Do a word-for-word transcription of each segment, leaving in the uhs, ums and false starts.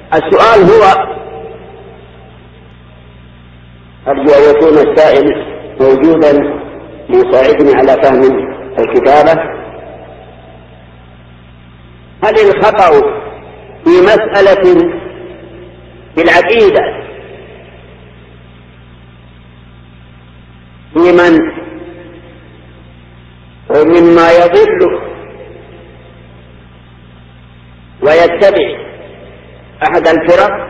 السؤال هو: أرجو أن يكون السائل موجودا ليساعدني على فهم الكتابة. هل الخطأ في مسألة في العقيدة في من ومما يضل ويتبع أحد الفرق؟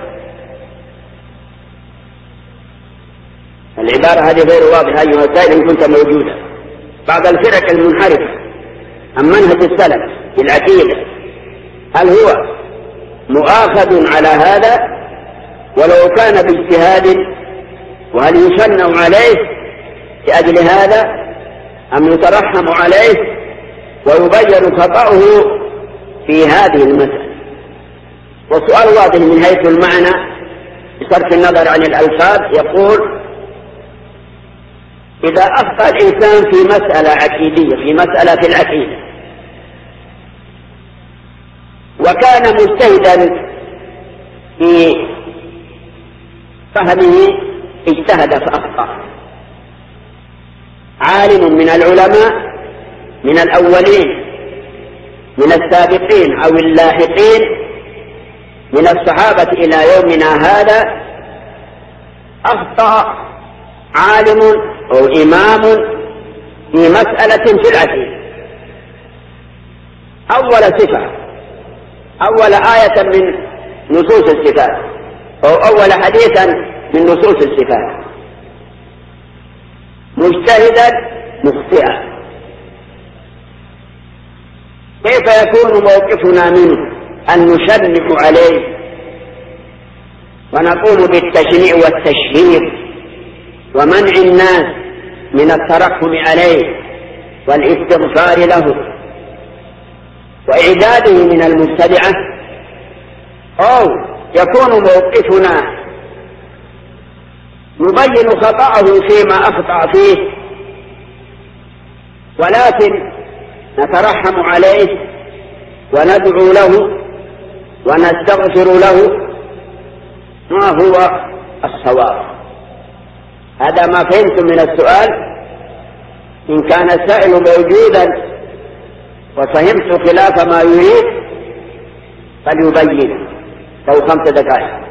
العبارة هذه غير واضحة أيها السائل إن كنت موجودا. بعض الفرق المنحرفة عن منهج السلف في العقيدة، هل هو مؤاخذ على هذا ولو كان باجتهاد؟ وهل يشنع عليه لأجل هذا أم يترحم عليه ويبين خطأه في هذه المسألة؟ والسؤال واضح من حيث المعنى بصرف النظر عن الألفاظ. يقول: إذا أخطأ الإنسان في مسألة عقيدية في مسألة في العقيدة وكان مجتهدا في فهمه، اجتهد فأخطأ، عالم من العلماء من الأولين من السابقين أو اللاحقين من الصحابة إلى يومنا هذا، أخطأ عالم أو إمام في مسألة في العقيدة، أول صفة، أول آية من نصوص الصفات أو أول حديثا من نصوص الصفات، مجتهدا مخطئا، كيف يكون موقفنا منه؟ أن نشنع عليه ونقوم بالتشنيع والتشهير ومنع الناس من الترحم عليه والاستغفار له وإعداده من المبتدعة؟ أو يكون موقفنا نبين خطأه فيما أخطأ فيه ولكن نترحم عليه وندعو له ونستغفر له؟ ما هو الصواب؟ هذا ما فهمت من السؤال. إن كان السائل موجودا وفهمت خلاف ما يريد فليبين لو خمس دقائق.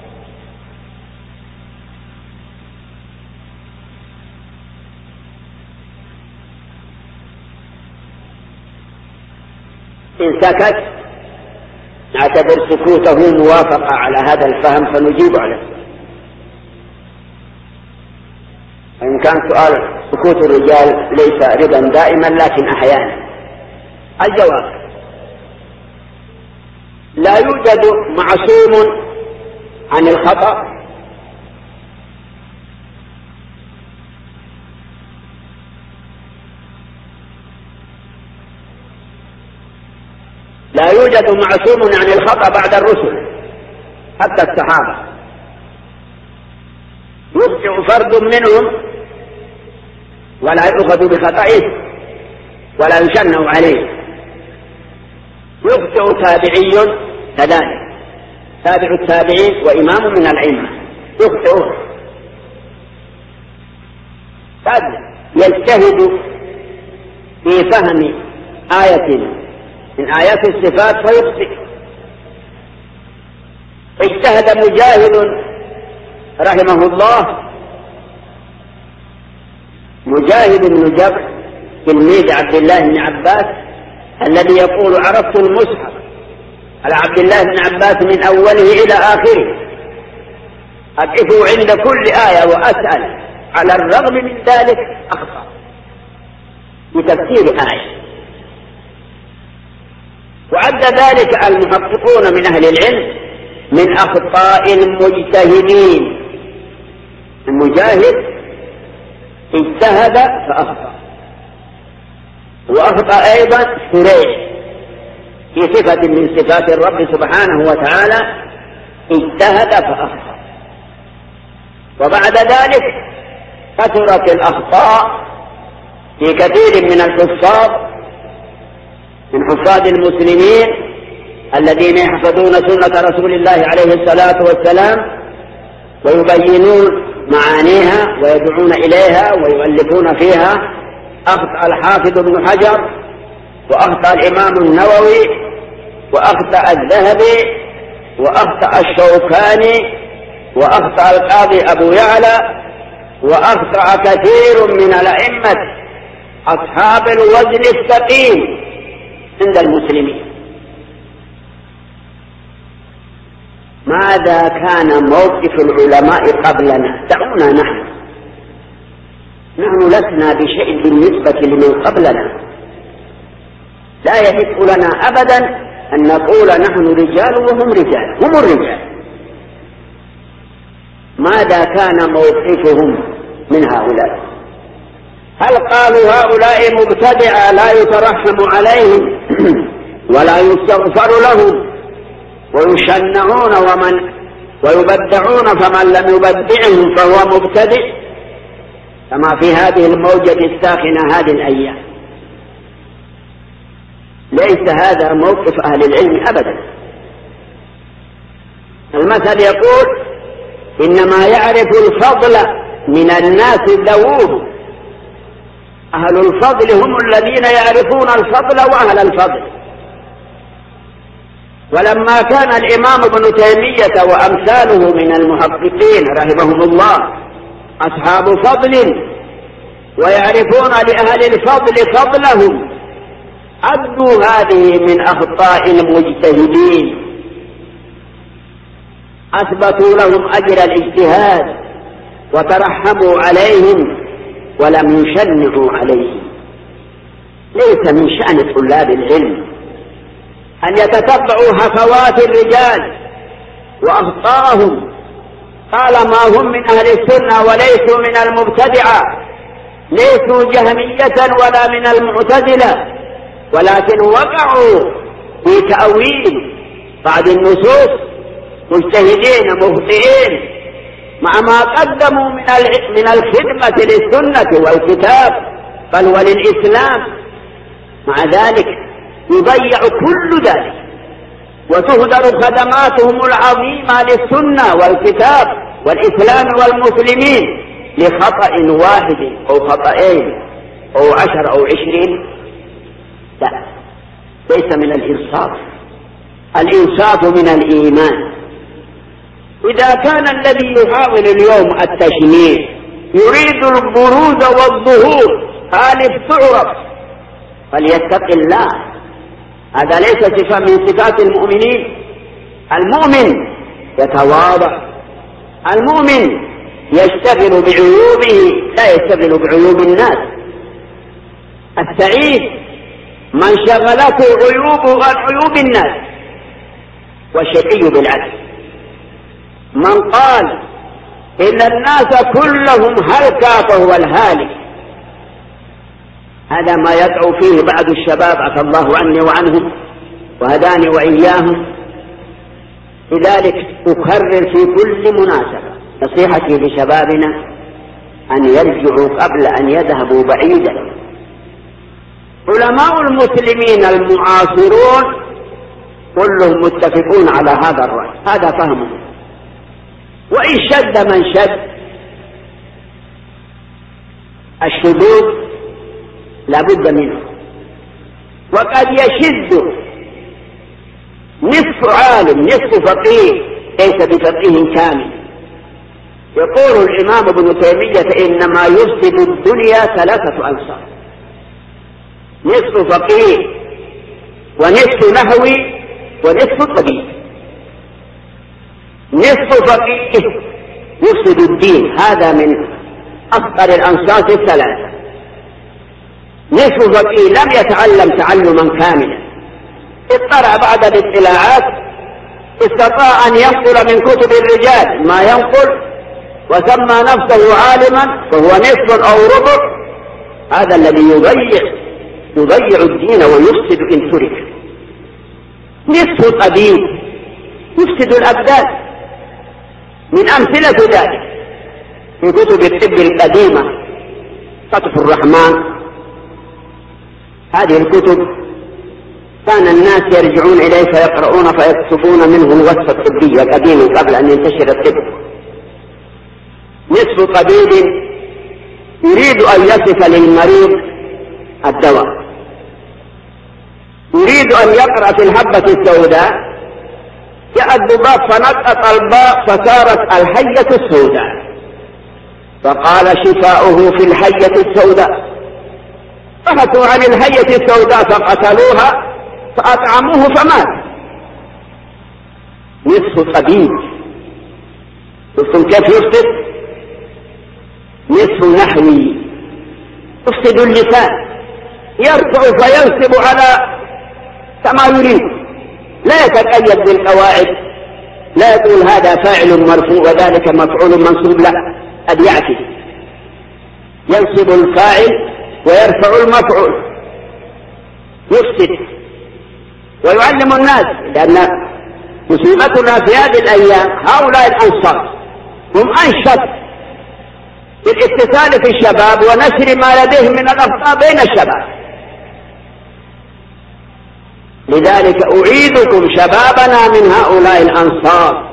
إن سكت نعتبر سكوته موافقة على هذا الفهم فنجيب عليه. إن كان سؤال سكوت الرجال ليس رضا دائما لكن أحيانا. الجواب: لا يوجد معصوم عن الخطأ لا يوجد معصوم عن الخطأ بعد الرسل حتى الصحابة. يخطئ فرد منهم ولا يؤخذ بخطئه ولا يشنع عليه. يخطئ تابعي كذلك، تابع التابعين وإمام من الأئمة يخطئ، قد يجتهد في فهم آية من آيات الصفات فيخطئ. اجتهد مجاهد رحمه الله، مجاهد بن جبر تلميذ عبد الله بن عباس الذي يقول: عرفت المصحف على عبد الله بن عباس من أوله إلى آخره، أقف عند كل آية وأسأل، على الرغم من ذلك أخطأ بتفسير آية. وعد ذلك المحققون من أهل العلم من أخطاء المجتهدين. المجاهد اجتهد فأخطأ، وأخطأ أيضا شريح في صفة من صفات الرب سبحانه وتعالى، اجتهد فأخطأ. وبعد ذلك كثرت الأخطاء في كثير من الحفاظ من حفاظ المسلمين الذين يحفظون سنة رسول الله عليه الصلاة والسلام ويبينون معانيها ويدعون إليها ويؤلفون فيها. أخطأ الحافظ ابن حجر، وأخطأ الإمام النووي، وأخطأ الذهبي، وأخطأ الشوكاني، وأخطأ القاضي أبو يعلى، وأخطأ كثير من الأئمة أصحاب الوزن الثقيل عند المسلمين. ماذا كان موقف العلماء قبلنا؟ دعونا نحن نحن لسنا بشيء بالنسبة لمن قبلنا. لا يحق لنا أبدا أن نقول نحن رجال وهم رجال، هم الرجال. ماذا كان موقفهم من هؤلاء؟ هل قالوا هؤلاء مبتدعة لا يترحم عليهم ولا يستغفر لهم ويشنعون ومن ويبدعون فمن لم يبدعهم فهو مبتدع، كما في هذه الموجة الساخنة هذه الأيام؟ ليس هذا موقف أهل العلم أبدا. المثل يقول: إنما يعرف الفضل من الناس ذووه. أهل الفضل هم الذين يعرفون الفضل وأهل الفضل. ولما كان الإمام ابن تيمية وأمثاله من المحققين رحمهم الله أصحاب فضل ويعرفون لأهل الفضل فضلهم، أدوا هذه من أخطاء المجتهدين، أثبتوا لهم أجر الاجتهاد وترحموا عليهم ولم يشنعوا عليهم. ليس من شأن طلاب العلم أن يتتبعوا هفوات الرجال وأخطاءهم طالما هم من أهل السنة وليسوا من المبتدعة، ليسوا جهمية ولا من المعتزلة، ولكن وقعوا في تأويل بعض النصوص مجتهدين مخطئين مع ما قدموا من الخدمة للسنة والكتاب بل وللإسلام. مع ذلك يضيع كل ذلك وتهدر خدماتهم العظيمة للسنة والكتاب والإسلام والمسلمين لخطأ واحد أو خطأين أو عشر أو عشرين. لا، ليس من الإنصاف. الإنصاف من الإيمان. إذا كان الذي يحاول اليوم التشنيع يريد البروز والظهور خالف تعرف فليتق الله. هذا ليس صفة من صفات المؤمنين. المؤمن يتواضع، المؤمن يشتغل بعيوبه لا يشتغل بعيوب الناس. السعيد من شغلته عيوبه عن عيوب الناس، والشقي بالعكس من قال إن الناس كلهم هلكا فهو الهالك. هذا ما يدعو فيه بعض الشباب عفى الله عني وعنهم وهداني وإياهم. لذلك أكرر في كل مناسبة نصيحتي لشبابنا أن يرجعوا قبل أن يذهبوا بعيدا. علماء المسلمين المعاصرون كلهم متفقون على هذا الرأي، هذا فهمهم. وإن شد من شد، الشذوذ لابد منه. وقد يشذ نصف عالم نصف فقيه ليس بفقيه كامل. يقول الإمام ابن تيمية: إنما يفسد الدنيا ثلاثة أنصار: نصف فقيه ونصف نحوي ونصف طبيب. نصف فقيه يفسد الدين، هذا من أفضل الأنصاص الثلاثة. نصف فقيه لم يتعلم تعلما كاملا، اطلع بعد الاطلاعات، استطاع أن ينقل من كتب الرجال ما ينقل وسمى نفسه عالما فهو نصف أو ربع. هذا الذي يضيع يضيع الدين ويفسد إن ترك. نصف طبيب يفسد الأبدان. من أمثلة ذلك في كتب الطب القديمة فتح الرحمن، هذه الكتب كان الناس يرجعون إليه فيقرؤون فيكتبون منه الوصفة الطبية قديما قبل أن ينتشر الطب. نصف طبيب يريد أن يصف للمريض الدواء، يريد أن يقرأ في الحبة السوداء، جاء الذباب فنطق الباء فصارت الحية السوداء، فقال شفاؤه في الحية السوداء. بحثوا عن الحية السوداء فقتلوها فأطعموه فمات. نصف طبيب، شفتم كيف يفسد؟ نصف نحوي يفسد اللسان، يرفع فينصب على كما يريد، لا يتقيد بالقواعد، لا يقول هذا فاعل مرفوع وذلك مفعول منصوب، لا، قد يعكس، ينصب الفاعل ويرفع المفعول، يفسد ويعلم الناس. لأن مصيبتنا في هذه الأيام هؤلاء الأنصار هم أنشط بالاتصال في الشباب ونشر ما لديهم من الأخطاء بين الشباب. لذلك أعيدكم شبابنا من هؤلاء الأنصار،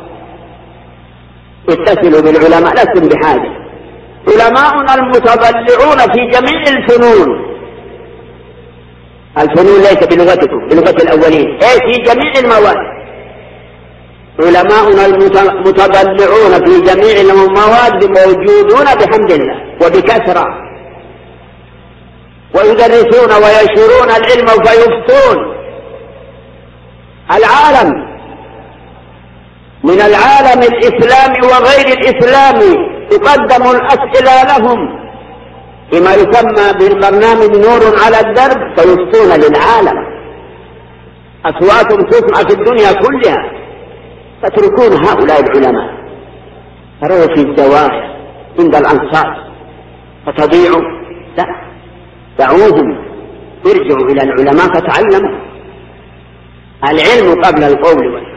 اتصلوا بالعلماء، لستم بحاجة. علماؤنا المتضلعون في جميع الفنون، الفنون ليس بلغتكم، بلغة الأولين، أي في جميع المواد. علماؤنا المتضلعون في جميع المواد موجودون بحمد الله وبكثرة، ويدرسون وينشرون العلم فيفتون العالم، من العالم الإسلامي وغير الإسلامي تقدم الأسئلة لهم بما يسمى بالبرنامج نور على الدرب، فيفتون للعالم. أصواتهم تسمع في الدنيا كلها، تتركون هؤلاء العلماء تروا في الزوايا عند الأنصار فتضيعوا، لا، دعوهم، ارجعوا إلى العلماء فتعلموا العلم قبل القول والفعل.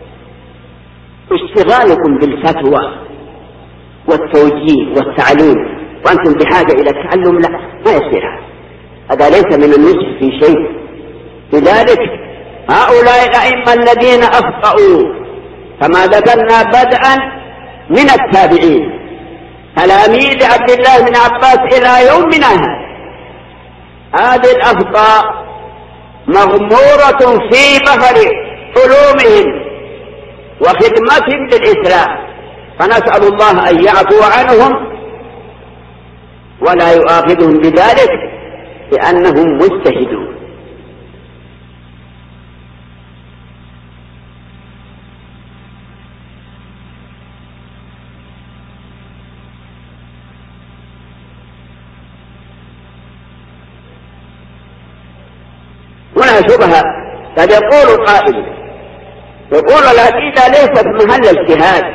اشتغالكم بالفتوى والتوجيه والتعليم وأنتم بحاجة إلى التعلم، لا، ما يصير، هذا ليس من النصح في شيء. لذلك هؤلاء الأئمة الذين أخطأوا كما ذكرنا بدءا من التابعين تلاميذ عبد الله بن عباس إلى يومنا هذا، هذه الأخطاء مغمورة في بحر علومهم وخدمتهم للإسلام، فنسأل الله أن يعفو عنهم ولا يؤاخذهم بذلك لأنهم مجتهدون. هنا شبهة، قد يقول قائل، يقول العقيدة ليست محل اجتهاد،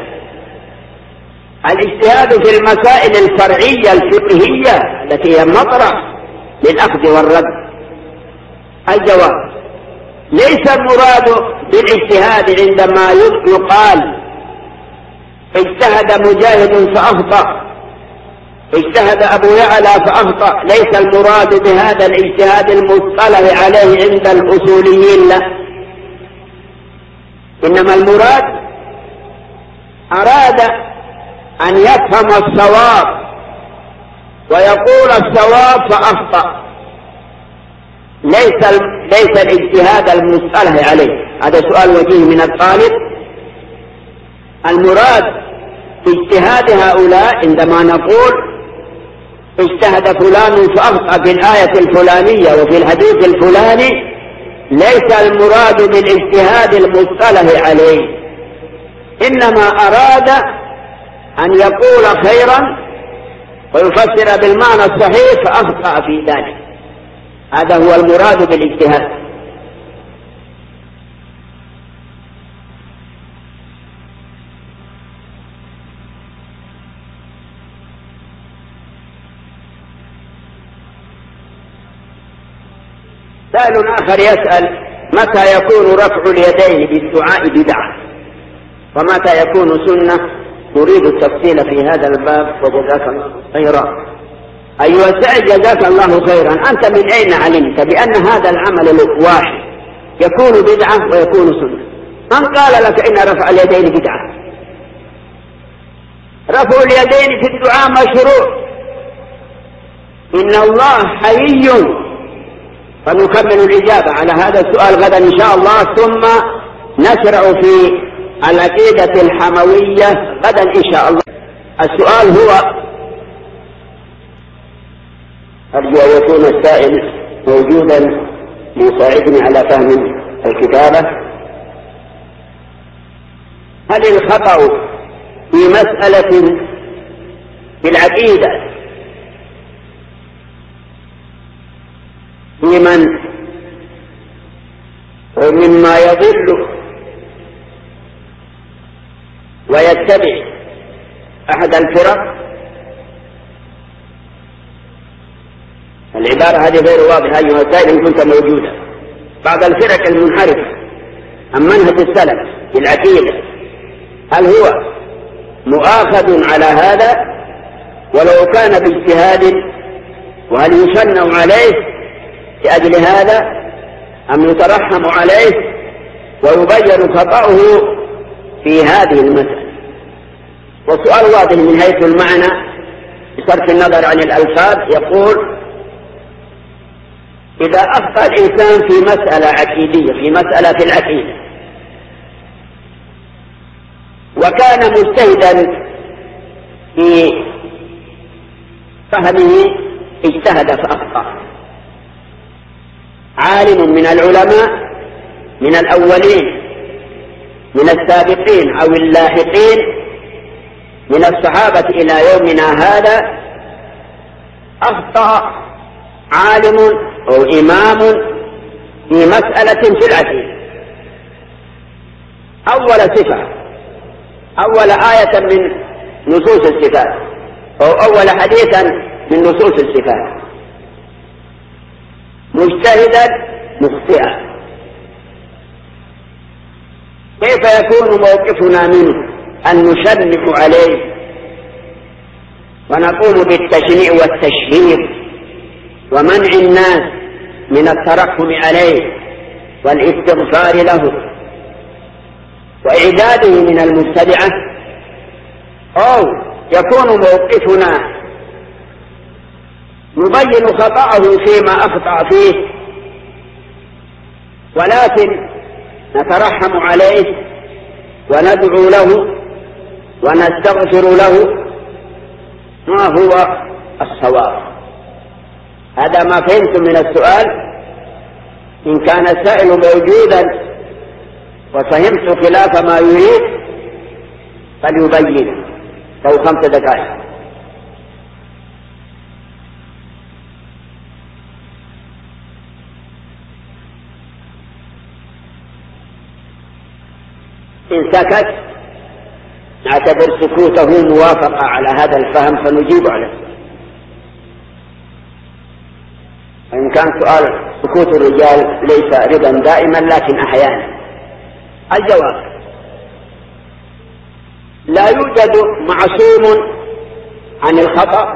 الاجتهاد في المسائل الفرعية الفقهية التي هي مطرح للأخذ والرد. الجواب: ليس المراد بالاجتهاد عندما يقال اجتهد مجاهد فأخطأ، اجتهد أبو يعلى فأخطأ، ليس المراد بهذا الاجتهاد المصطلح عليه عند الأصوليين، لا، إنما المراد أراد أن يفهم الصواب ويقول الصواب فأخطأ، ليس ليس الاجتهاد المصطلح عليه. هذا سؤال وجيه من الطالب. المراد باجتهاد هؤلاء عندما نقول اجتهد فلان فأخطأ في الآية الفلانية وفي الحديث الفلاني، ليس المراد بالاجتهاد المصطلح عليه، إنما أراد أن يقول خيرا ويفسر بالمعنى الصحيح فأخطأ في ذلك، هذا هو المراد بالاجتهاد. سائل آخر يسأل: متى يكون رفع اليدين بالدعاء بدعة؟ ومتى يكون سنة؟ نريد التفصيل في هذا الباب وجزاك الله خيرا. أيها السائل جزاك الله خيرا، أنت من أين علمت بأن هذا العمل واحد يكون بدعة ويكون سنة. من قال لك إن رفع اليدين بدعة؟ رفع اليدين في الدعاء مشروع. إن الله حيي. فنكمل الإجابة على هذا السؤال غدا إن شاء الله، ثم نشرع في العقيدة الحموية غدا إن شاء الله. السؤال هو، أرجو أن يكون السائل موجودا ليساعدني على فهم الكتابة. هل الخطأ في مسألة في العقيدة في من مما يضل ويتبع أحد الفرق؟ العبارة هذه غير واضحة أيها السائل إن كنت موجودا. بعض الفرق المنحرفة عن منهج السلف في العقيدة، هل هو مؤاخذ على هذا ولو كان باجتهاد؟ وهل يشنع عليه لأجل هذا أم يترحم عليه ويبين خطأه في هذه المسألة؟ والسؤال واضح من حيث المعنى بصرف النظر عن الألفاظ. يقول: إذا أخطأ الإنسان في مسألة عقيدية، في مسألة في العقيدة، وكان مجتهدا في فهمه، اجتهد فأخطأ، عالم من العلماء من الأولين من السابقين أو اللاحقين من الصحابة إلى يومنا هذا، أخطأ عالم أو إمام في مسألة في العقيدة. أول صفة، أول آية من نصوص الصفات، أو أول حديثا من نصوص الصفات، مجتهدا مخطئا. كيف يكون موقفنا منه؟ أن نشنع عليه ونقوم بالتشنيع والتشهير ومنع الناس من الترحم عليه والاستغفار له وإعداده من المبتدعة؟ أو يكون موقفنا نبين خطأه فيما أخطأ فيه ولكن نترحم عليه وندعو له ونستغفر له؟ ما هو الصواب؟ هذا ما فهمتم من السؤال. إن كان السائل موجودا وفهمت خلاف ما يريد فليبين لو خمس دقائق. إن سكت نعتبر سكوته موافقة على هذا الفهم فنجيب عليه. إن كان سؤال سكوت الرجال ليس رضا دائما لكن أحيانا. الجواب: لا يوجد معصوم عن الخطأ،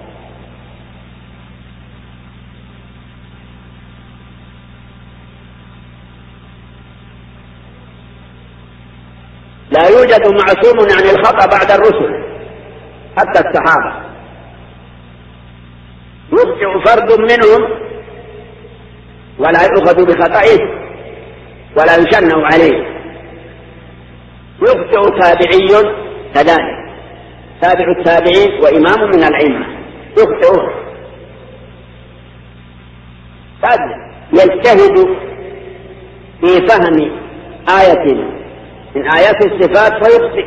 لا يوجد معصوم عن الخطأ بعد الرسل حتى الصحابة. يخطئ فرد منهم ولا يؤخذ بخطئه ولا يشنع عليه. يخطئ تابعي كذلك، تابع التابعين وإمام من الأئمة يخطئ، قد يجتهد في فهم آية من آيات الصفات فيخطئ.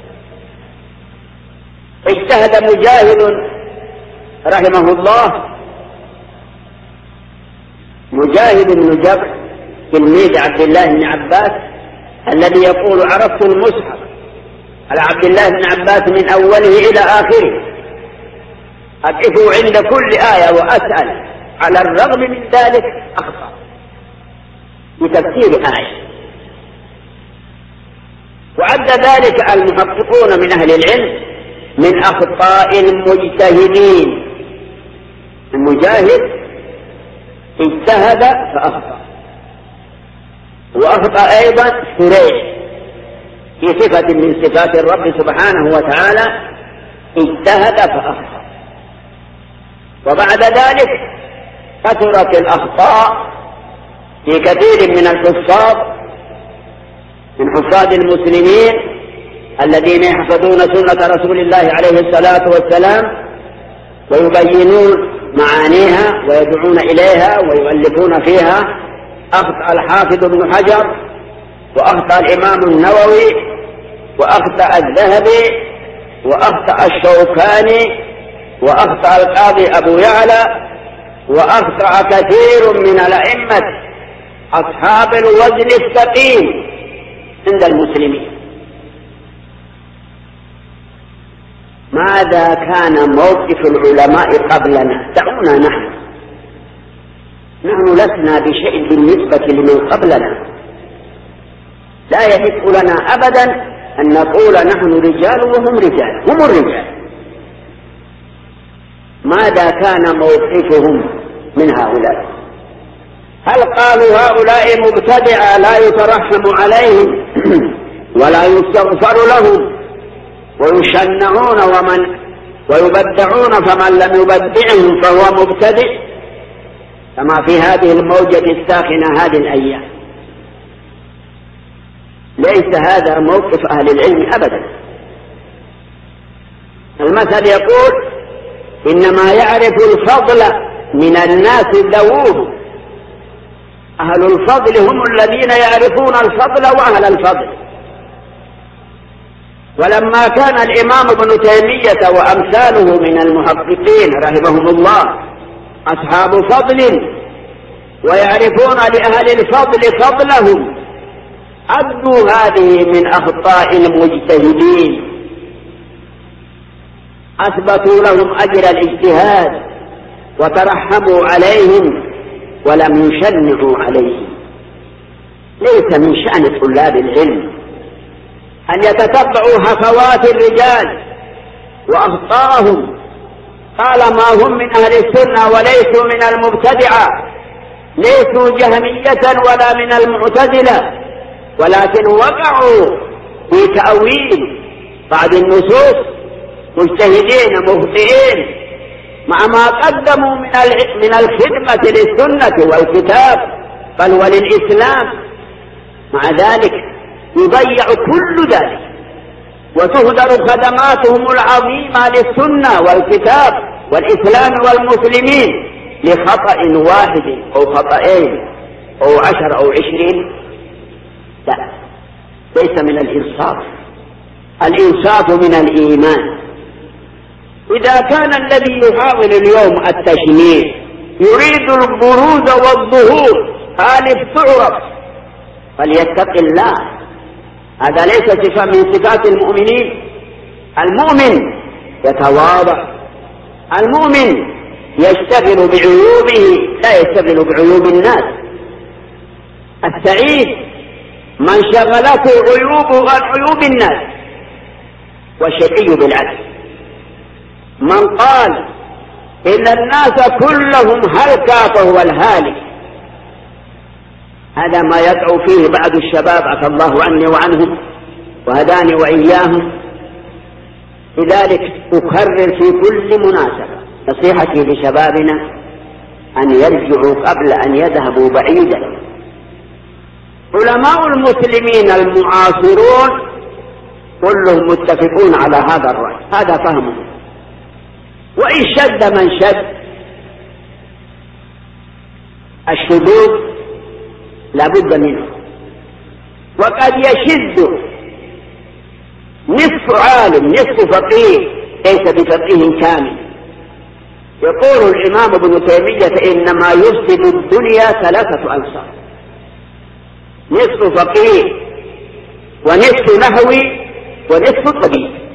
اجتهد مجاهد رحمه الله، مجاهد بن جبر تلميذ عبد الله بن عباس الذي يقول: عرفت المصحف على عبد الله بن عباس من أوله إلى آخره، أقف عند كل آية وأسأل، على الرغم من ذلك أخطأ بتفسير آية. وعد ذلك المحققون من أهل العلم من أخطاء المجتهدين. المجاهد اجتهد فأخطأ، وأخطأ أيضا شريح في صفة من صفات الرب سبحانه وتعالى، اجتهد فأخطأ. وبعد ذلك كثرت الأخطاء في كثير من الحفاظ من حفاظ المسلمين الذين يحفظون سنة رسول الله عليه الصلاة والسلام ويبينون معانيها ويدعون إليها ويؤلفون فيها. أخطأ الحافظ ابن حجر، وأخطأ الإمام النووي، وأخطأ الذهبي، وأخطأ الشوكاني، وأخطأ القاضي أبو يعلى، وأخطأ كثير من الأئمة أصحاب الوزن الثقيل عند المسلمين. ماذا كان موقف العلماء قبلنا؟ دعونا نحن نحن لسنا بشيء بالنسبة لمن قبلنا. لا يحق لنا أبدا أن نقول نحن رجال وهم رجال، هم الرجال. ماذا كان موقفهم من هؤلاء؟ هل قالوا هؤلاء مبتدعة لا يترحم عليهم ولا يستغفر لهم ويشنعون ومن ويبدعون فمن لم يبدعهم فهو مبتدع، كما في هذه الموجة الساخنة هذه الأيام؟ ليس هذا موقف أهل العلم أبدا. المثل يقول: إنما يعرف الفضل من الناس ذووه. أهل الفضل هم الذين يعرفون الفضل وأهل الفضل. ولما كان الإمام ابن تيمية وأمثاله من المحققين رحمهم الله أصحاب فضل ويعرفون لأهل الفضل فضلهم، أدوا هذه من أخطاء المجتهدين، أثبتوا لهم أجر الاجتهاد وترحموا عليهم ولم يشنعوا عليهم. ليس من شأن طلاب العلم أن يتتبعوا هفوات الرجال وأخطاءهم طالما هم من أهل السنة وليسوا من المبتدعة، ليسوا جهمية ولا من المعتزلة، ولكن وقعوا في تأويل بعض النصوص مجتهدين مخطئين مع ما قدموا من من الخدمة للسنة والكتاب بل وللإسلام. مع ذلك يضيع كل ذلك وتهدر خدماتهم العظيمة للسنة والكتاب والإسلام والمسلمين لخطأ واحد أو خطأين أو عشر أو عشرين. لا، ليس من الإنصاف. الإنصاف من الإيمان. إذا كان الذي يحاول اليوم التشنيع يريد البروز والظهور هالف تعرف فليتق الله. هذا ليس صفة من صفات المؤمنين. المؤمن يتواضع، المؤمن يشتغل بعيوبه لا يشتغل بعيوب الناس. السعيد من شغلته عيوبه عن عيوب الناس، والشقي بالعكس من قال إن الناس كلهم هلكا فهو الهالك. هذا ما يدعو فيه بعض الشباب عفى الله عني وعنهم وهداني وإياهم. لذلك أكرر في كل مناسبة نصيحتي لشبابنا أن يرجعوا قبل أن يذهبوا بعيدا. علماء المسلمين المعاصرون كلهم متفقون على هذا الرأي، هذا فهمهم. وإن شد من شد الشذوذ لابد منه، وقد يشد نصف عالم نصف فقيه ليس بفقيه كامل. يقول الإمام ابن تيمية إنما يفسد الدنيا ثلاثة أنصار: نصف فقيه ونصف نحوي ونصف طبيب.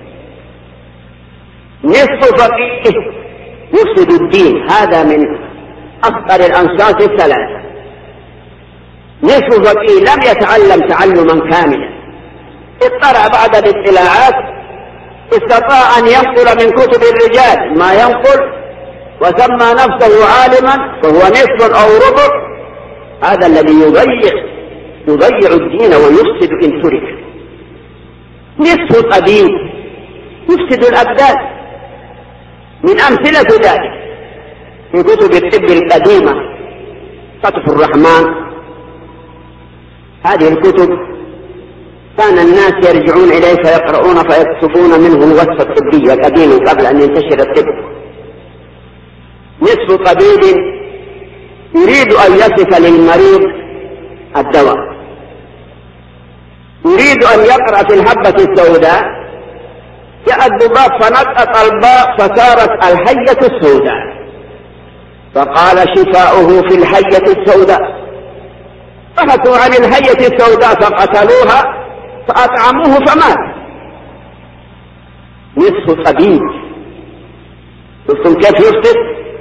نصف فقيه يفسد الدين، هذا من أصغر الأنصاف الثلاثة. نصف فقيه لم يتعلم تعلما كاملا، اضطرع بعد الاطلاعات، استطاع أن ينقل من كتب الرجال ما ينقل وسمى نفسه عالما فهو نصف أو ربع. هذا الذي يضيع يضيع الدين ويفسد إن ترك. نصف الطبيب يفسد الأبدان. من أمثلة ذلك في كتب الطب القديمة فتح الرحمن، هذه الكتب كان الناس يرجعون إليه فيقرؤون فيكتبون منه الوصفة الطبية قديما قبل أن ينتشر الطب. نصف طبيب يريد أن يصف للمريض الدواء، يريد أن يقرأ في الحبة السوداء، جاء الذباب فنطق الباء فصارت الحية السوداء، فقال شفاؤه في الحية السوداء. بحثوا عن الحية السوداء فقتلوها فأطعموه فمات. نصف طبيب. شفتم كيف يفسد؟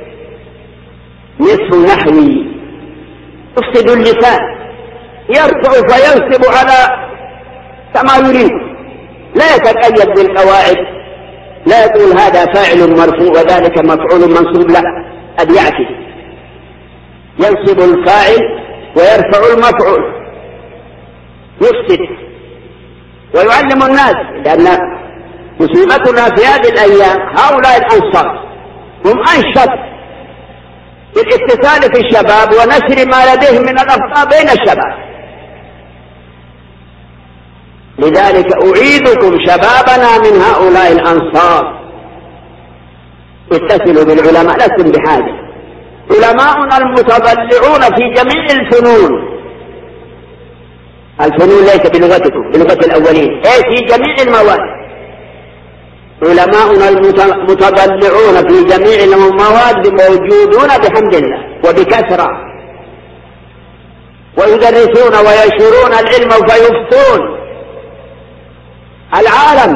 نصف نحوي يفسد اللسان، يرفع فينصب على كما يريد، لا يتقيد بالقواعد، لا يقول هذا فاعل مرفوع وذلك مفعول منصوب، لا، قد يعكس، ينصب الفاعل ويرفع المفعول، يفسد ويعلم الناس. لأن مصيبتنا في هذه الأيام هؤلاء الأنصار هم أنشط بالاتصال في الشباب ونشر ما لديهم من الأخطاء بين الشباب. لذلك أعيدكم شبابنا من هؤلاء الأنصار، اتصلوا بالعلماء، لستم بحاجة. علماؤنا المتضلعون في جميع الفنون، الفنون ليس بلغتكم، بلغة الأولين، أي في جميع المواد. علماؤنا المتضلعون في جميع المواد موجودون بحمد الله وبكثرة، ويدرسون وينشرون العلم فيفتون العالم،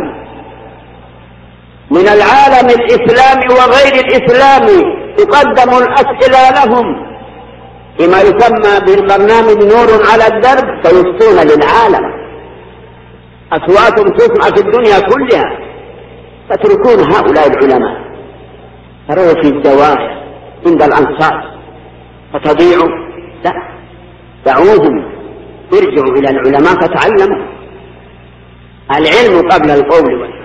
من العالم الإسلامي وغير الإسلامي تقدم الأسئلة لهم بما يسمى بالبرنامج نور على الدرب، فيفتون للعالم. أصواتهم تسمع في الدنيا كلها، تتركون هؤلاء العلماء تروا في الزوايا عند الأنصار فتضيعوا، لا، دعوهم، ارجعوا إلى العلماء فتعلموا. العلم قبل القول والفعل.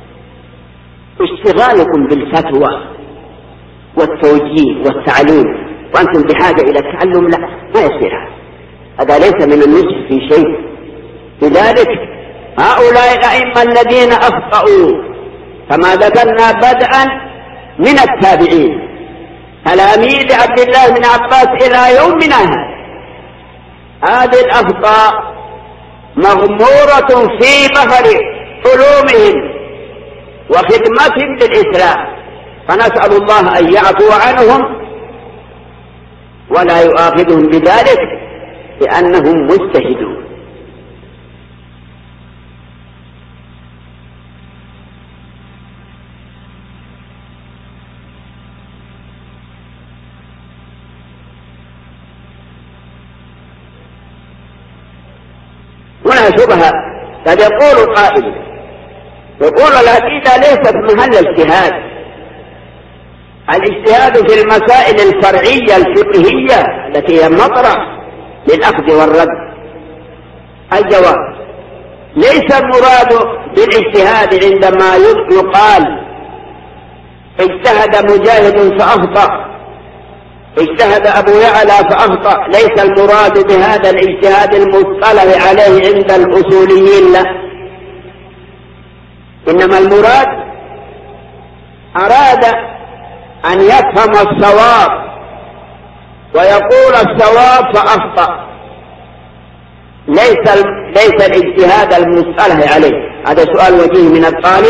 اشتغالكم بالفتوى والتوجيه والتعليم وأنتم بحاجة إلى التعلم، لا، ما يصير هذا، ليس من النصح في شيء. لذلك هؤلاء الأئمة الذين أخطأوا كما ذكرنا بدءا من التابعين تلاميذ عبد الله بن عباس إلى يومنا هذا، هذه الأخطاء مغمورة في بحر علومهم وخدمتهم للإسلام، فنسأل الله أن يعفو عنهم ولا يؤاخذهم بذلك لأنهم مجتهدون. هنا شبهة، قد يقول قائل، يقول العقيدة ليست محل اجتهاد، الاجتهاد في المسائل الفرعية الفقهية التي هي مطرح للأخذ والرد. الجواب: ليس المراد بالاجتهاد عندما يقال اجتهد مجاهد فأخطأ، اجتهد أبو يعلى فأخطأ، ليس المراد بهذا الاجتهاد المصطلح عليه عند الأصوليين، لا، إنما المراد أراد أن يفهم الصواب ويقول الصواب فأخطأ، ليس ليس الاجتهاد المصطلح عليه. هذا سؤال وجيه من الطالب.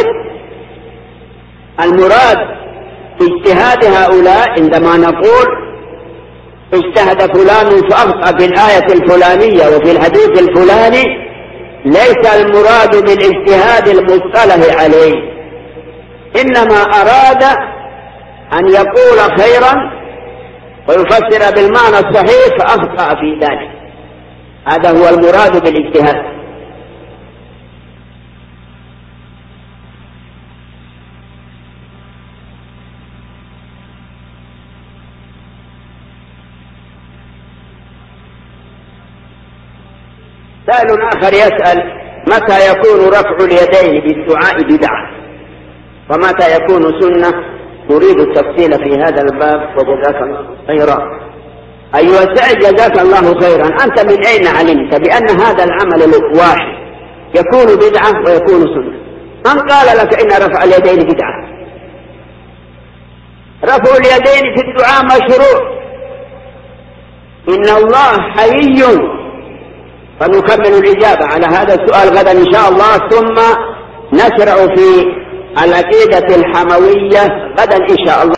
المراد اجتهاد هؤلاء عندما نقول اجتهد فلان فأخطأ في الآية الفلانية وفي الحديث الفلاني، ليس المراد بالاجتهاد المصطلح عليه، إنما أراد أن يقول خيرا ويفسر بالمعنى الصحيح فأخطأ في ذلك، هذا هو المراد بالاجتهاد. سائل آخر يسأل: متى يكون رفع اليدين بالدعاء بدعة ومتى يكون سنة؟ نريد التفصيل في هذا الباب وجزاك الله خيرا. أيها السائل جزاك الله خيرا، أنت من أين علمت بأن هذا العمل الواحد يكون بدعة ويكون سنة؟ من قال لك إن رفع اليدين بدعة؟ رفع اليدين في الدعاء مشروع، إن الله حيي. فنكمل الإجابة على هذا السؤال غدا إن شاء الله، ثم نشرع في العقيدة الحموية غدا إن شاء الله.